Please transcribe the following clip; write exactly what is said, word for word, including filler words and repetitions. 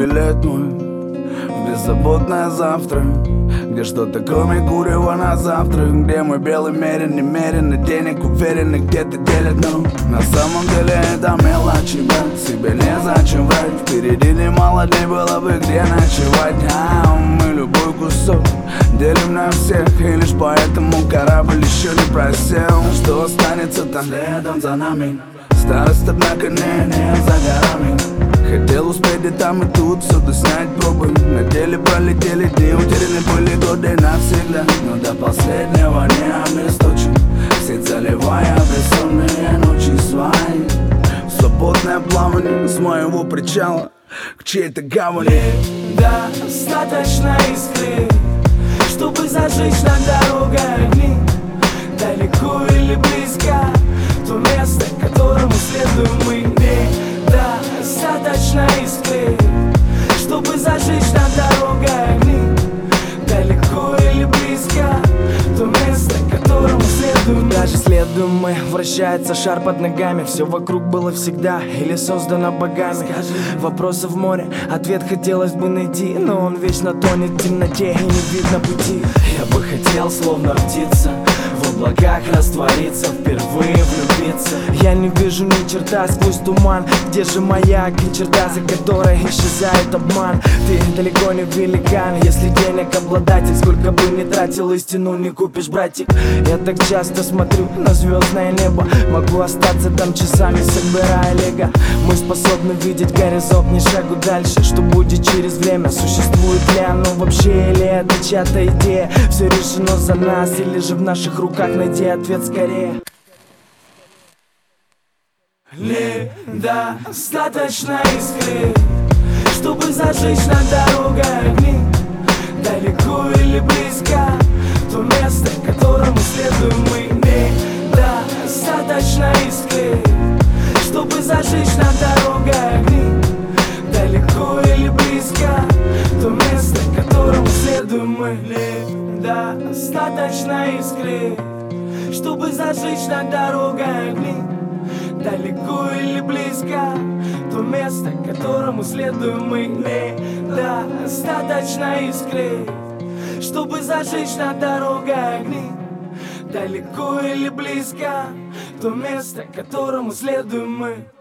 билет мой в беззаботное завтра, где что-то кроме курева на завтрак, где мой белый мерен немерен, и денег уверен, и где-то делят, но на самом деле это мелочи, брат, себе незачем врать. Впереди немало дней, было бы где ночевать, а мы любой кусок делим на всех, и лишь поэтому корабль еще не просел. Что останется там следом за нами? Старость, однако, не, не за горами. Хотел успеть и там, и тут, всюду снять пробы. На деле пролетели дни, утеряны были годы навсегда, но до последнего не обесточен, сеть заливая бессонные ночи свои. Свободное плавание с моего причала к чьей-то гавани. Достаточно искры, чтобы зажечь на дороге огни. Далеко или близко то место, к которому следуем мы. Недостаточно искры, чтобы зажечь на дороге огни. Далеко или близко то место, к которому следуем. Даже следуем мы, вращается шар под ногами. Все вокруг было всегда или создано богами. Вопросы в море, ответ хотелось бы найти, но он вечно тонет в темноте и не видно пути. Я бы хотел, словно птица, в облаках раствориться, впервые влюбиться. Я не вижу ни черта сквозь туман. Где же маяк и черта, за которой исчезает обман? Ты далеко не великан, если денег обладатель. Сколько бы ни тратил, истину не купишь, братик. Я так часто смотрю на звездное небо, могу остаться там часами, собирая лего. Мы способны видеть горизонт, ни шагу дальше. Что будет через время, существует ли оно вообще, или это чья-то идея? Все решено за нас, или же в наших руках? Найди ответ скорее. Недостаточно искры, чтобы зажечь на дороге огни. Далеко или близко то место, к которому следуем мы. Недостаточно искры, чтобы зажечь на дороге огни. Далеко или близко то место, к которому следуем мы. Недостаточно искры, чтобы зажечь на дороге огни. Далеко или близко то место, к которому следуем мы. Недостаточно искры, чтобы зажечь на дороге огни. Далеко или близко то место, к которому следуем мы.